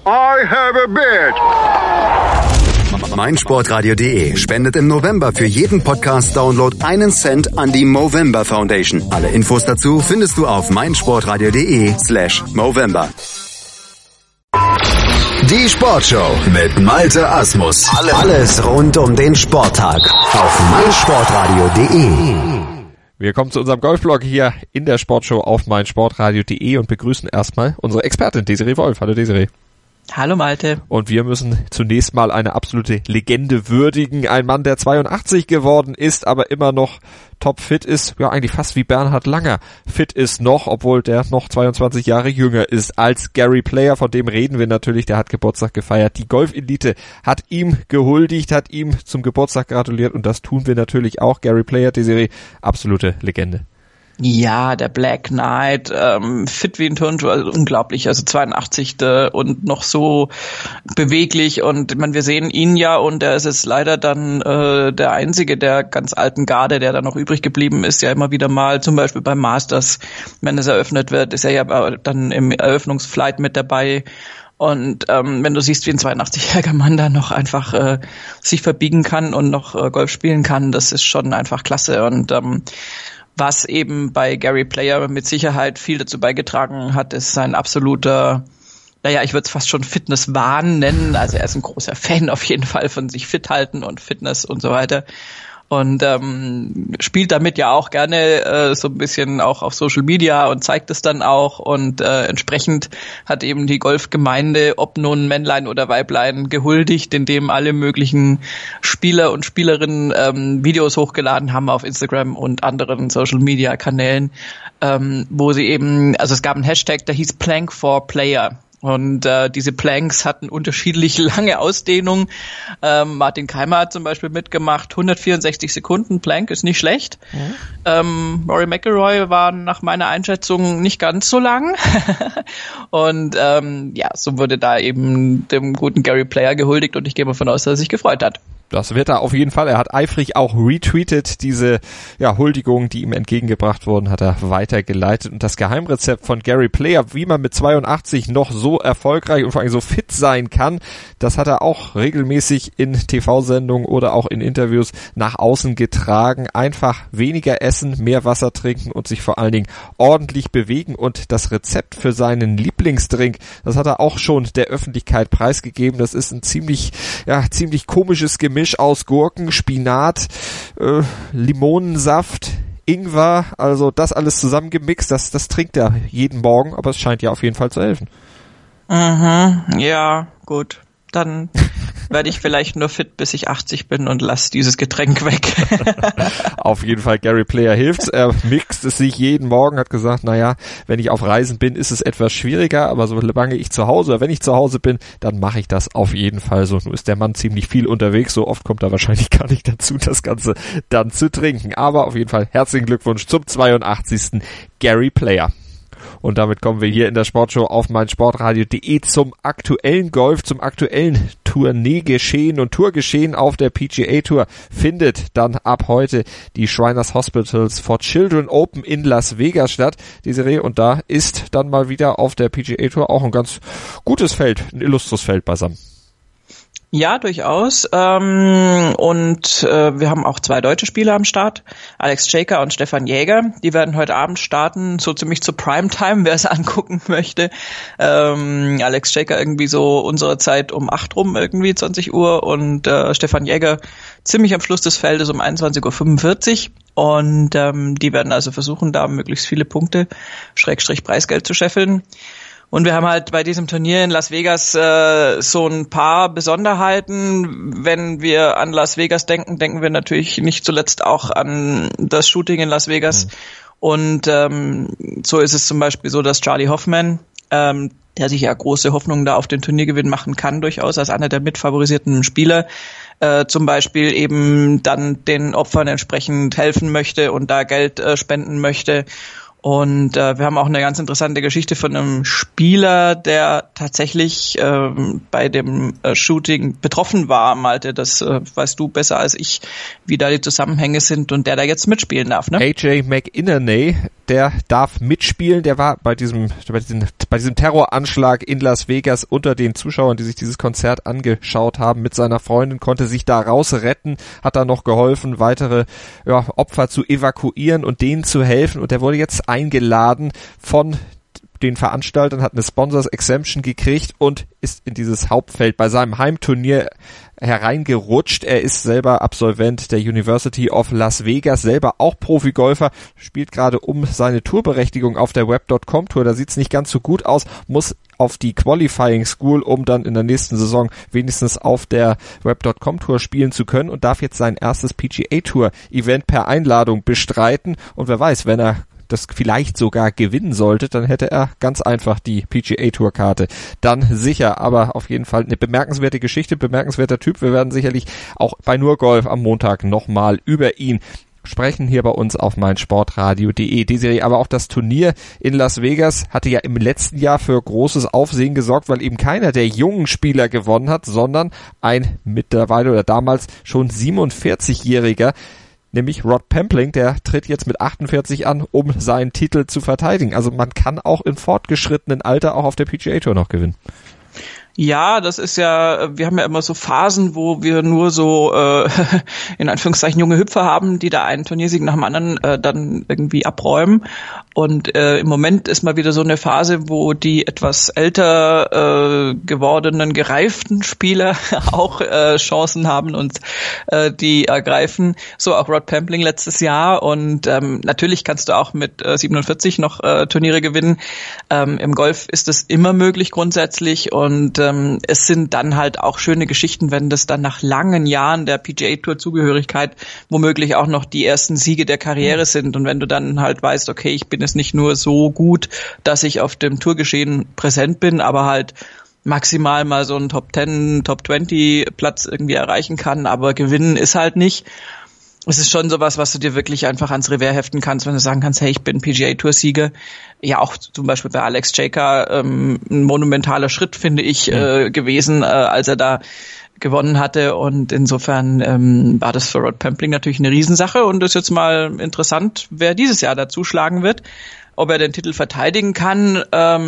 I have a beard. meinsportradio.de spendet im November für jeden Podcast-Download 1 Cent an die Movember Foundation. Alle Infos dazu findest du auf meinsportradio.de/Movember. Die Sportshow mit Malte Asmus. Alles rund um den Sporttag auf meinsportradio.de. Wir kommen zu unserem Golfblog hier in der Sportshow auf meinsportradio.de und begrüßen erstmal unsere Expertin Desiree Wolf. Hallo Desiree. Hallo Malte. Und wir müssen zunächst mal eine absolute Legende würdigen. Ein Mann, der 82 geworden ist, aber immer noch topfit ist. Ja, eigentlich fast wie Bernhard Langer fit ist noch, obwohl der noch 22 Jahre jünger ist als Gary Player. Von dem reden wir natürlich. Der hat Geburtstag gefeiert. Die Golfelite hat ihm gehuldigt, hat ihm zum Geburtstag gratuliert. Und das tun wir natürlich auch. Gary Player, Desiree, absolute Legende. Ja, der Black Knight, fit wie ein Turnschuh, also unglaublich, also 82. Und noch so beweglich und ich meine, wir sehen ihn ja und er ist jetzt leider dann der einzige der ganz alten Garde, der da noch übrig geblieben ist, ja immer wieder mal, zum Beispiel beim Masters, wenn es eröffnet wird, ist er ja dann im Eröffnungsflight mit dabei. Und wenn du siehst, wie ein 82-jähriger Mann da noch einfach sich verbiegen kann und noch Golf spielen kann, das ist schon einfach klasse und was eben bei Gary Player mit Sicherheit viel dazu beigetragen hat, ist sein absoluter, naja, ich würde es fast schon Fitnesswahn nennen. Also er ist ein großer Fan auf jeden Fall von sich fit halten und Fitness und so weiter. Und spielt damit ja auch gerne so ein bisschen auch auf Social Media und zeigt es dann auch. Und entsprechend hat eben die Golfgemeinde, ob nun Männlein oder Weiblein, gehuldigt, indem alle möglichen Spieler und Spielerinnen Videos hochgeladen haben auf Instagram und anderen Social Media Kanälen, wo sie eben, also es gab einen Hashtag, der hieß Plank for Player. Und diese Planks hatten unterschiedlich lange Ausdehnung. Martin Keimer hat zum Beispiel mitgemacht, 164 Sekunden, Plank ist nicht schlecht. Rory McIlroy war nach meiner Einschätzung nicht ganz so lang. Und ja, so wurde da eben dem guten Gary Player gehuldigt und ich gehe mal davon aus, dass er sich gefreut hat. Das wird er auf jeden Fall. Er hat eifrig auch retweetet. Diese Huldigungen, die ihm entgegengebracht wurden, hat er weitergeleitet. Und das Geheimrezept von Gary Player, wie man mit 82 noch so erfolgreich und vor allem so fit sein kann, das hat er auch regelmäßig in TV-Sendungen oder auch in Interviews nach außen getragen. Einfach weniger essen, mehr Wasser trinken und sich vor allen Dingen ordentlich bewegen. Und das Rezept für seinen Lieblingsdrink, das hat er auch schon der Öffentlichkeit preisgegeben. Das ist ein ziemlich komisches Gemisch aus Gurken, Spinat, Limonensaft, Ingwer, also das alles zusammengemixt, das trinkt er jeden Morgen, aber es scheint ja auf jeden Fall zu helfen. Ja, gut. Dann werde ich vielleicht nur fit, bis ich 80 bin und lasse dieses Getränk weg. Auf jeden Fall, Gary Player hilft's. Er mixt es sich jeden Morgen, hat gesagt, naja, wenn ich auf Reisen bin, ist es etwas schwieriger, aber solange ich zu Hause oder wenn ich zu Hause bin, dann mache ich das auf jeden Fall so. Nun ist der Mann ziemlich viel unterwegs, so oft kommt er wahrscheinlich gar nicht dazu, das Ganze dann zu trinken. Aber auf jeden Fall herzlichen Glückwunsch zum 82. Gary Player. Und damit kommen wir hier in der Sportshow auf meinsportradio.de zum aktuellen Golf, zum aktuellen Tourneegeschehen und Tourgeschehen auf der PGA Tour. Findet dann ab heute die Shriners Hospitals for Children Open in Las Vegas statt, Desiree, und da ist dann mal wieder auf der PGA Tour auch ein ganz gutes Feld, ein illustres Feld beisammen. Ja, durchaus. Und wir haben auch 2 deutsche Spieler am Start. Alex Jaker und Stefan Jäger. Die werden heute Abend starten, so ziemlich zur Primetime, wer es angucken möchte. Alex Jaker irgendwie so unsere Zeit um 8 rum, irgendwie 20 Uhr. Und Stefan Jäger ziemlich am Schluss des Feldes um 21.45 Uhr. Und die werden also versuchen, da möglichst viele Punkte, / Preisgeld zu scheffeln. Und wir haben halt bei diesem Turnier in Las Vegas so ein paar Besonderheiten. Wenn wir an Las Vegas denken, denken wir natürlich nicht zuletzt auch an das Shooting in Las Vegas. Und so ist es zum Beispiel so, dass Charlie Hoffman, der sich ja große Hoffnungen da auf den Turniergewinn machen kann, durchaus als einer der mitfavorisierten Spieler, zum Beispiel eben dann den Opfern entsprechend helfen möchte und da Geld spenden möchte. Und wir haben auch eine ganz interessante Geschichte von einem Spieler, der tatsächlich bei dem Shooting betroffen war, Malte. Das weißt du besser als ich, wie da die Zusammenhänge sind und der da jetzt mitspielen darf, ne? AJ McInerney, der darf mitspielen. Der war bei diesem Terroranschlag in Las Vegas unter den Zuschauern, die sich dieses Konzert angeschaut haben, mit seiner Freundin, konnte sich da rausretten, hat da noch geholfen, weitere Opfer zu evakuieren und denen zu helfen. Und der wurde jetzt eingeladen von den Veranstaltern, hat eine Sponsors Exemption gekriegt und ist in dieses Hauptfeld bei seinem Heimturnier hereingerutscht. Er ist selber Absolvent der University of Las Vegas, selber auch Profigolfer, spielt gerade um seine Tourberechtigung auf der Web.com Tour. Da sieht's nicht ganz so gut aus, muss auf die Qualifying School, um dann in der nächsten Saison wenigstens auf der Web.com Tour spielen zu können und darf jetzt sein erstes PGA Tour Event per Einladung bestreiten. Und wer weiß, wenn er das vielleicht sogar gewinnen sollte, dann hätte er ganz einfach die PGA Tour Karte dann sicher, aber auf jeden Fall eine bemerkenswerte Geschichte, bemerkenswerter Typ. Wir werden sicherlich auch bei Nur Golf am Montag nochmal über ihn sprechen hier bei uns auf meinsportradio.de. Desiree, aber auch das Turnier in Las Vegas hatte ja im letzten Jahr für großes Aufsehen gesorgt, weil eben keiner der jungen Spieler gewonnen hat, sondern ein mittlerweile oder damals schon 47-Jähriger, nämlich Rod Pempling, der tritt jetzt mit 48 an, um seinen Titel zu verteidigen. Also man kann auch in fortgeschrittenen Alter auch auf der PGA Tour noch gewinnen. Ja, das ist ja, wir haben ja immer so Phasen, wo wir nur so in Anführungszeichen junge Hüpfer haben, die da einen Turniersieg nach dem anderen dann irgendwie abräumen. Und im Moment ist mal wieder so eine Phase, wo die etwas älter gewordenen, gereiften Spieler auch Chancen haben und die ergreifen. So auch Rod Pempling letztes Jahr. Und natürlich kannst du auch mit 47 noch Turniere gewinnen. Im Golf ist es immer möglich grundsätzlich und es sind dann halt auch schöne Geschichten, wenn das dann nach langen Jahren der PGA Tour Zugehörigkeit womöglich auch noch die ersten Siege der Karriere sind. Und wenn du dann halt weißt, okay, ich bin es nicht nur so gut, dass ich auf dem Tourgeschehen präsent bin, aber halt maximal mal so einen Top 10, Top 20 Platz irgendwie erreichen kann, aber gewinnen ist halt nicht. Es ist schon sowas, was du dir wirklich einfach ans Revers heften kannst, wenn du sagen kannst, hey, ich bin PGA-Tour-Sieger. Ja, auch zum Beispiel bei Alex Jaker ein monumentaler Schritt, finde ich, gewesen, als er da gewonnen hatte. Und insofern war das für Rod Pempling natürlich eine Riesensache. Und es ist jetzt mal interessant, wer dieses Jahr dazu schlagen wird. Ob er den Titel verteidigen kann,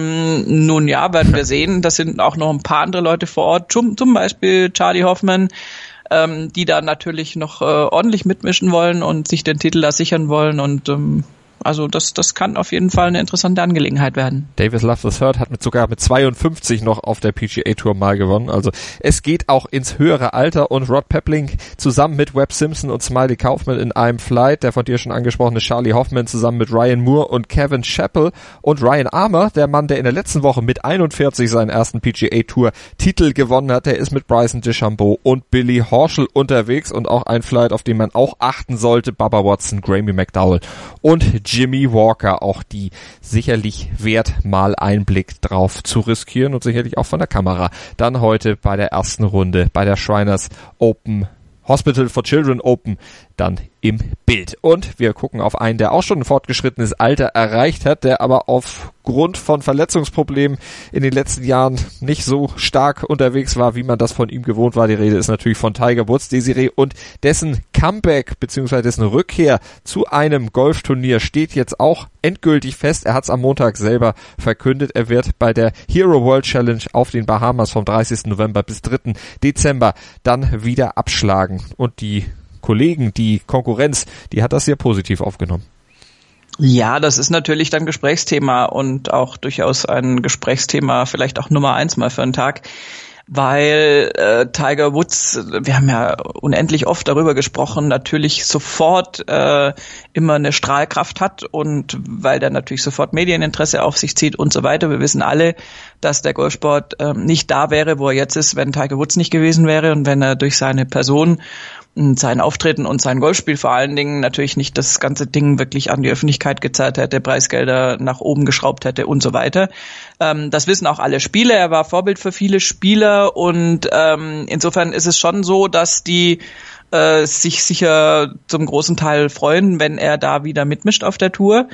nun ja, werden wir sehen. Das sind auch noch ein paar andere Leute vor Ort, zum Beispiel Charley Hoffman, die da natürlich noch ordentlich mitmischen wollen und sich den Titel da sichern wollen und also das kann auf jeden Fall eine interessante Angelegenheit werden. Davis Love III hat sogar mit 52 noch auf der PGA Tour mal gewonnen. Also es geht auch ins höhere Alter und Rod Pempling zusammen mit Webb Simpson und Smiley Kaufman in einem Flight, der von dir schon angesprochene Charley Hoffman zusammen mit Ryan Moore und Kevin Chappell und Ryan Armour, der Mann, der in der letzten Woche mit 41 seinen ersten PGA Tour Titel gewonnen hat, der ist mit Bryson DeChambeau und Billy Horschel unterwegs und auch ein Flight, auf den man auch achten sollte, Bubba Watson, Graeme McDowell und Jimmy Walker, auch die sicherlich wert, mal einen Blick drauf zu riskieren und sicherlich auch von der Kamera. Dann heute bei der ersten Runde bei der Shriners Open Hospital for Children Open dann im Bild. Und wir gucken auf einen, der auch schon ein fortgeschrittenes Alter erreicht hat, der aber aufgrund von Verletzungsproblemen in den letzten Jahren nicht so stark unterwegs war, wie man das von ihm gewohnt war. Die Rede ist natürlich von Tiger Woods, Desiree, und dessen Comeback bzw. dessen Rückkehr zu einem Golfturnier steht jetzt auch endgültig fest. Er hat es am Montag selber verkündet. Er wird bei der Hero World Challenge auf den Bahamas vom 30. November bis 3. Dezember dann wieder abschlagen. Und die Kollegen, die Konkurrenz, die hat das sehr positiv aufgenommen. Ja, das ist natürlich dann Gesprächsthema und auch durchaus ein Gesprächsthema, vielleicht auch Nummer 1 mal für einen Tag, weil Tiger Woods, wir haben ja unendlich oft darüber gesprochen, natürlich sofort immer eine Strahlkraft hat und weil der natürlich sofort Medieninteresse auf sich zieht und so weiter. Wir wissen alle, dass der Golfsport nicht da wäre, wo er jetzt ist, wenn Tiger Woods nicht gewesen wäre und wenn er durch seine Person und sein Auftreten und sein Golfspiel vor allen Dingen natürlich nicht das ganze Ding wirklich an die Öffentlichkeit gezerrt hätte, Preisgelder nach oben geschraubt hätte und so weiter. Das wissen auch alle Spieler. Er war Vorbild für viele Spieler und insofern ist es schon so, dass die sich sicher zum großen Teil freuen, wenn er da wieder mitmischt auf der Tour.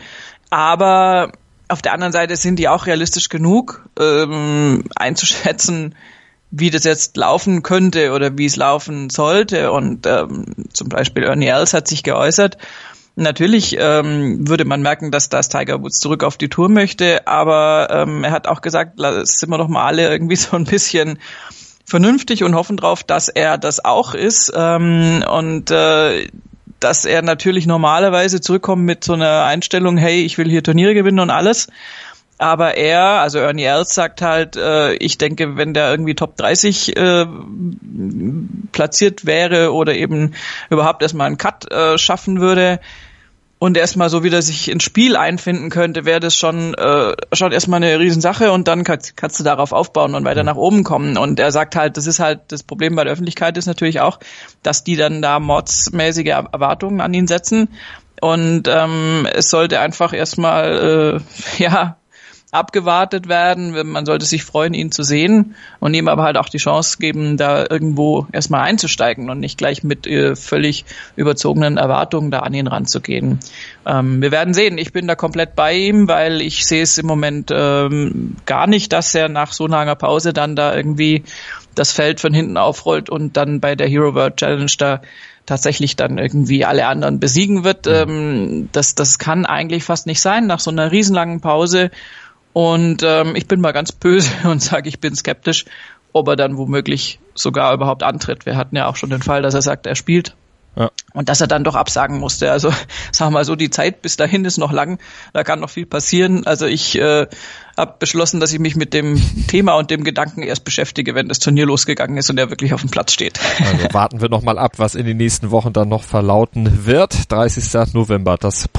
Aber auf der anderen Seite sind die auch realistisch genug, einzuschätzen, wie das jetzt laufen könnte oder wie es laufen sollte. Und zum Beispiel Ernie Els hat sich geäußert. Natürlich würde man merken, dass das Tiger Woods zurück auf die Tour möchte, aber er hat auch gesagt, sind wir doch mal alle irgendwie so ein bisschen vernünftig und hoffen drauf, dass er das auch ist und dass er natürlich normalerweise zurückkommt mit so einer Einstellung, hey, ich will hier Turniere gewinnen und alles. Aber also Ernie Els sagt halt, ich denke, wenn der irgendwie Top 30 platziert wäre oder eben überhaupt erstmal einen Cut schaffen würde und erstmal so wieder sich ins Spiel einfinden könnte, wäre das schon erstmal eine Riesensache und dann kannst du darauf aufbauen und weiter nach oben kommen. Und er sagt halt, das ist halt das Problem bei der Öffentlichkeit ist natürlich auch, dass die dann da mordsmäßige Erwartungen an ihn setzen und es sollte einfach erstmal abgewartet werden. Man sollte sich freuen, ihn zu sehen und ihm aber halt auch die Chance geben, da irgendwo erstmal einzusteigen und nicht gleich mit völlig überzogenen Erwartungen da an ihn ranzugehen. Wir werden sehen. Ich bin da komplett bei ihm, weil ich sehe es im Moment gar nicht, dass er nach so langer Pause dann da irgendwie das Feld von hinten aufrollt und dann bei der Hero World Challenge da tatsächlich dann irgendwie alle anderen besiegen wird. Das kann eigentlich fast nicht sein nach so einer riesenlangen Pause. Und ich bin mal ganz böse und sage, ich bin skeptisch, ob er dann womöglich sogar überhaupt antritt. Wir hatten ja auch schon den Fall, dass er sagt, er spielt. Ja. Und dass er dann doch absagen musste. Also sagen wir mal so, die Zeit bis dahin ist noch lang, da kann noch viel passieren. Also ich habe beschlossen, dass ich mich mit dem Thema und dem Gedanken erst beschäftige, wenn das Turnier losgegangen ist und er wirklich auf dem Platz steht. Also warten wir noch mal ab, was in den nächsten Wochen dann noch verlauten wird. 30. November,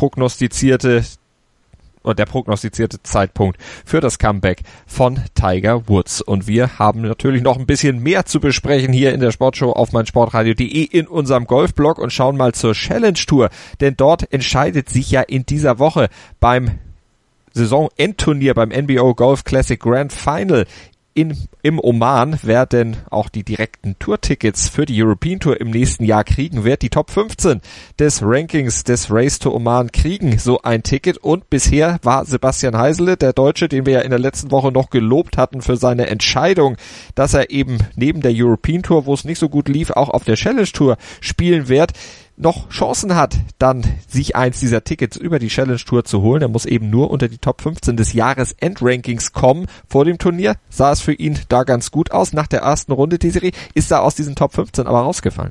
der prognostizierte Zeitpunkt für das Comeback von Tiger Woods. Und wir haben natürlich noch ein bisschen mehr zu besprechen hier in der Sportshow auf meinsportradio.de in unserem Golfblog und schauen mal zur Challenge Tour, denn dort entscheidet sich ja in dieser Woche beim Saisonendturnier beim NBO Golf Classic Grand Final im Oman, wer denn auch die direkten Tourtickets für die European Tour im nächsten Jahr kriegen wird. Die Top 15 des Rankings des Race to Oman kriegen so ein Ticket und bisher war Sebastian Heisele, der Deutsche, den wir ja in der letzten Woche noch gelobt hatten für seine Entscheidung, dass er eben neben der European Tour, wo es nicht so gut lief, auch auf der Challenge Tour spielen wird, noch Chancen hat, dann sich eins dieser Tickets über die Challenge Tour zu holen. Er muss eben nur unter die Top 15 des Jahresendrankings kommen. Vor dem Turnier sah es für ihn da ganz gut aus. Nach der ersten Runde die Serie ist er aus diesen Top 15 aber rausgefallen.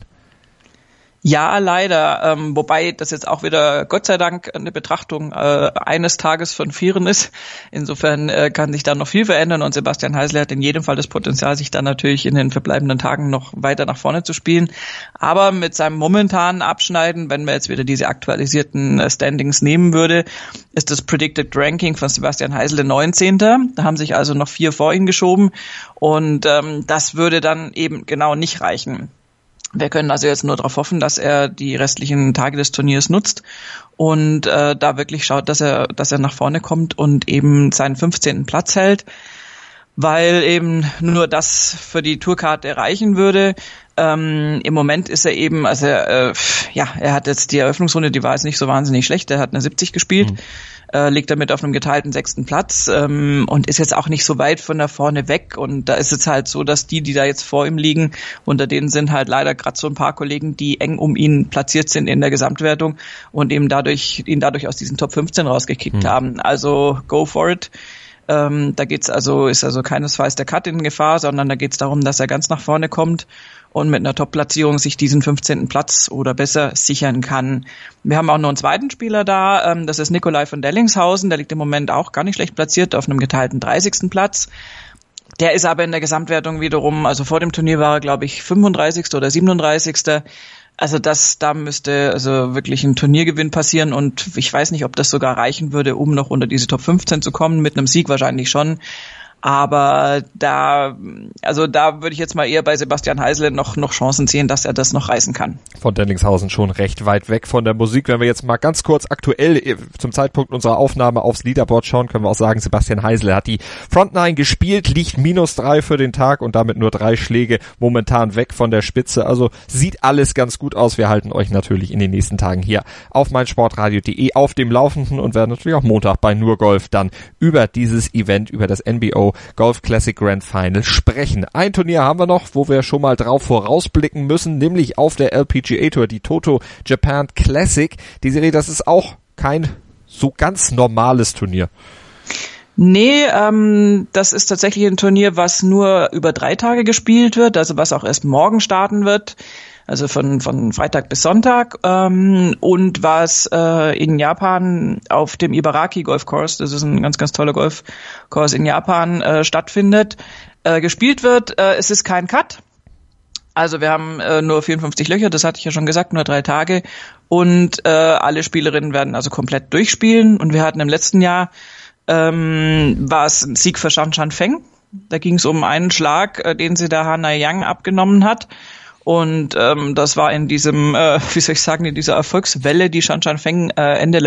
Ja, leider, wobei das jetzt auch wieder Gott sei Dank eine Betrachtung eines Tages von 4 ist. Insofern kann sich da noch viel verändern und Sebastian Heisele hat in jedem Fall das Potenzial, sich dann natürlich in den verbleibenden Tagen noch weiter nach vorne zu spielen. Aber mit seinem momentanen Abschneiden, wenn man jetzt wieder diese aktualisierten Standings nehmen würde, ist das Predicted Ranking von Sebastian Heisele 19. Da haben sich also noch 4 vor ihn geschoben und das würde dann eben genau nicht reichen. Wir können also jetzt nur darauf hoffen, dass er die restlichen Tage des Turniers nutzt und da wirklich schaut, dass er nach vorne kommt und eben seinen 15. Platz hält, weil eben nur das für die Tourkarte reichen würde. Im Moment ist er eben, also er hat jetzt die Eröffnungsrunde, die war jetzt nicht so wahnsinnig schlecht, er hat eine 70 gespielt, liegt damit auf einem geteilten 6. Platz und ist jetzt auch nicht so weit von da vorne weg und da ist es halt so, dass die da jetzt vor ihm liegen, unter denen sind halt leider gerade so ein paar Kollegen, die eng um ihn platziert sind in der Gesamtwertung und ihn dadurch aus diesen Top 15 rausgekickt haben. Also go for it. Da ist also keinesfalls der Cut in Gefahr, sondern da geht es darum, dass er ganz nach vorne kommt und mit einer Top-Platzierung sich diesen 15. Platz oder besser sichern kann. Wir haben auch noch einen zweiten Spieler da, das ist Nikolai von Dellingshausen, der liegt im Moment auch gar nicht schlecht platziert auf einem geteilten 30. Platz. Der ist aber in der Gesamtwertung wiederum, also vor dem Turnier war er, glaube ich, 35. oder 37. Also da müsste also wirklich ein Turniergewinn passieren und ich weiß nicht, ob das sogar reichen würde, um noch unter diese Top 15 zu kommen. Mit einem Sieg wahrscheinlich schon. Aber da würde ich jetzt mal eher bei Sebastian Heisele noch Chancen sehen, dass er das noch reißen kann. Von Denningshausen schon recht weit weg von der Musik. Wenn wir jetzt mal ganz kurz aktuell zum Zeitpunkt unserer Aufnahme aufs Leaderboard schauen, können wir auch sagen, Sebastian Heisele hat die Frontline gespielt, liegt -3 für den Tag und damit nur 3 Schläge momentan weg von der Spitze. Also sieht alles ganz gut aus. Wir halten euch natürlich in den nächsten Tagen hier auf meinsportradio.de auf dem Laufenden und werden natürlich auch Montag bei Nur Golf dann über dieses Event, über das NBO Golf Classic Grand Final sprechen. Ein Turnier haben wir noch, wo wir schon mal drauf vorausblicken müssen, nämlich auf der LPGA Tour, die Toto Japan Classic. Die Serie, das ist auch kein so ganz normales Turnier. Nee, das ist tatsächlich ein Turnier, was nur über 3 Tage gespielt wird, also was auch erst morgen starten wird. Also von Freitag bis Sonntag, und was in Japan auf dem Ibaraki Golf Course, das ist ein ganz, ganz toller Golfkurs in Japan, stattfindet, gespielt wird. Es ist kein Cut. Also wir haben nur 54 Löcher, das hatte ich ja schon gesagt, nur 3 Tage. Und alle Spielerinnen werden also komplett durchspielen. Und wir hatten im letzten Jahr, war es ein Sieg für Shanshan Feng. Da ging es um einen Schlag, den sie da Hana Yang abgenommen hat. Und das war in diesem, in dieser Erfolgswelle, die Shanshan Feng Ende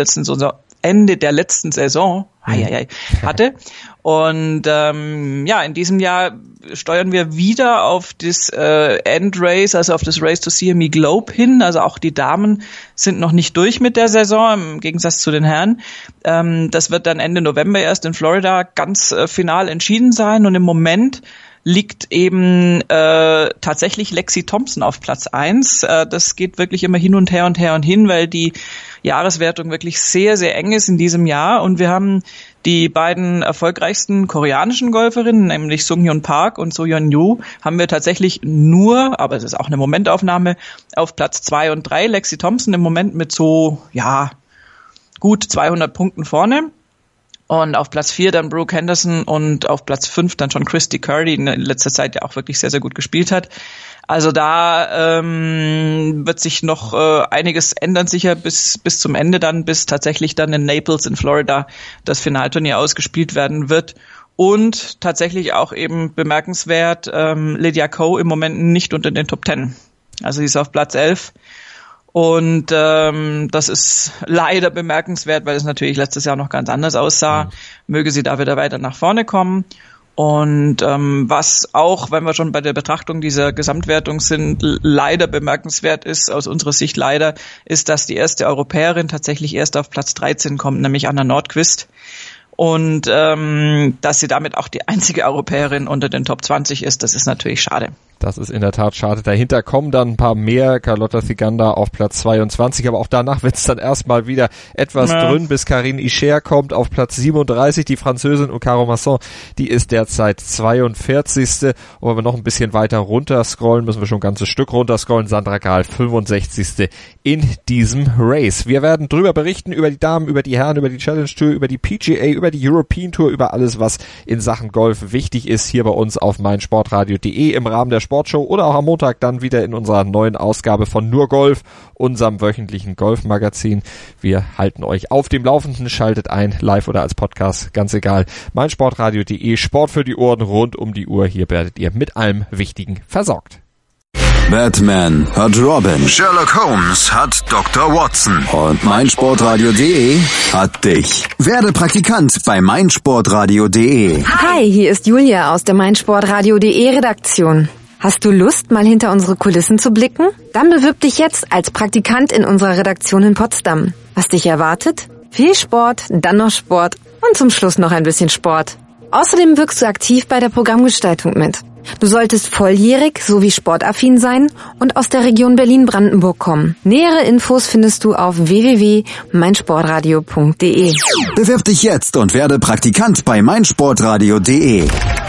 der letzten Saison hatte. Und in diesem Jahr steuern wir wieder auf das Endrace, also auf das Race to CME Globe hin. Also auch die Damen sind noch nicht durch mit der Saison, im Gegensatz zu den Herren. Das wird dann Ende November erst in Florida ganz final entschieden sein. Und im Moment liegt eben tatsächlich Lexi Thompson auf Platz 1. Das geht wirklich immer hin und her, weil die Jahreswertung wirklich sehr, sehr eng ist in diesem Jahr. Und wir haben die beiden erfolgreichsten koreanischen Golferinnen, nämlich Sung-Hyun Park und So-Yeon Ryu, haben wir tatsächlich nur, aber es ist auch eine Momentaufnahme, auf Platz 2 und 3. Lexi Thompson im Moment mit gut 200 Punkten vorne. Und auf Platz 4 dann Brooke Henderson und auf Platz 5 dann schon Christy Kerr, die in letzter Zeit ja auch wirklich sehr, sehr gut gespielt hat. Also da wird sich noch einiges ändern, sicher bis zum Ende dann, bis tatsächlich dann in Naples in Florida das Finalturnier ausgespielt werden wird. Und tatsächlich auch eben bemerkenswert, Lydia Ko im Moment nicht unter den Top 10. Also sie ist auf Platz 11. Und das ist leider bemerkenswert, weil es natürlich letztes Jahr noch ganz anders aussah. Möge sie da wieder weiter nach vorne kommen. Und was auch, wenn wir schon bei der Betrachtung dieser Gesamtwertung sind, leider bemerkenswert ist, aus unserer Sicht leider, ist, dass die erste Europäerin tatsächlich erst auf Platz 13 kommt, nämlich Anna Nordqvist. Und dass sie damit auch die einzige Europäerin unter den Top 20 ist, das ist natürlich schade. Das ist in der Tat schade. Dahinter kommen dann ein paar mehr. Carlotta Ciganda auf Platz 22, aber auch danach wird es dann erstmal wieder etwas dünn, bis Karine Ischer kommt auf Platz 37. Die Französin und Caro Masson, die ist derzeit 42. Und wenn wir noch ein bisschen weiter runter scrollen, müssen wir schon ein ganzes Stück runter scrollen. Sandra Gahl 65. in diesem Race. Wir werden drüber berichten, über die Damen, über die Herren, über die Challenge Tour, über die PGA, über die European Tour, über alles, was in Sachen Golf wichtig ist, hier bei uns auf meinsportradio.de im Rahmen der Sportshow oder auch am Montag dann wieder in unserer neuen Ausgabe von Nur Golf, unserem wöchentlichen Golfmagazin. Wir halten euch auf dem Laufenden, schaltet ein, live oder als Podcast, ganz egal. meinsportradio.de, Sport für die Ohren rund um die Uhr. Hier werdet ihr mit allem Wichtigen versorgt. Batman hat Robin, Sherlock Holmes hat Dr. Watson und meinsportradio.de hat dich. Werde Praktikant bei meinsportradio.de. Hi, hier ist Julia aus der meinsportradio.de Redaktion. Hast du Lust, mal hinter unsere Kulissen zu blicken? Dann bewirb dich jetzt als Praktikant in unserer Redaktion in Potsdam. Was dich erwartet? Viel Sport, dann noch Sport und zum Schluss noch ein bisschen Sport. Außerdem wirkst du aktiv bei der Programmgestaltung mit. Du solltest volljährig sowie sportaffin sein und aus der Region Berlin-Brandenburg kommen. Nähere Infos findest du auf www.meinsportradio.de. Bewirb dich jetzt und werde Praktikant bei meinsportradio.de.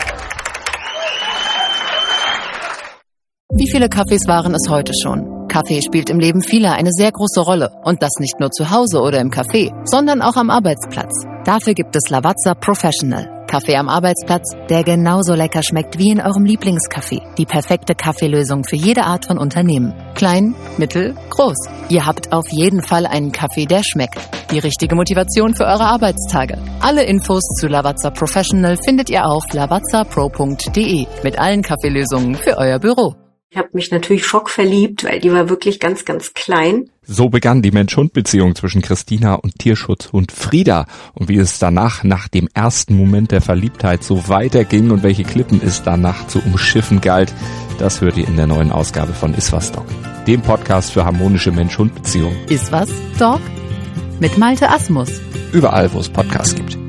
Wie viele Kaffees waren es heute schon? Kaffee spielt im Leben vieler eine sehr große Rolle. Und das nicht nur zu Hause oder im Café, sondern auch am Arbeitsplatz. Dafür gibt es Lavazza Professional. Kaffee am Arbeitsplatz, der genauso lecker schmeckt wie in eurem Lieblingscafé. Die perfekte Kaffeelösung für jede Art von Unternehmen. Klein, mittel, groß. Ihr habt auf jeden Fall einen Kaffee, der schmeckt. Die richtige Motivation für eure Arbeitstage. Alle Infos zu Lavazza Professional findet ihr auf lavazzapro.de mit allen Kaffeelösungen für euer Büro. Ich habe mich natürlich schockverliebt, weil die war wirklich ganz, ganz klein. So begann die Mensch-Hund-Beziehung zwischen Christina und Tierschutzhund Frieda. Und wie es danach, nach dem ersten Moment der Verliebtheit, so weiterging und welche Klippen es danach zu umschiffen galt, das hört ihr in der neuen Ausgabe von Iswas Dog, dem Podcast für harmonische Mensch-Hund-Beziehungen. Iswas Dog? Mit Malte Asmus. Überall, wo es Podcasts gibt.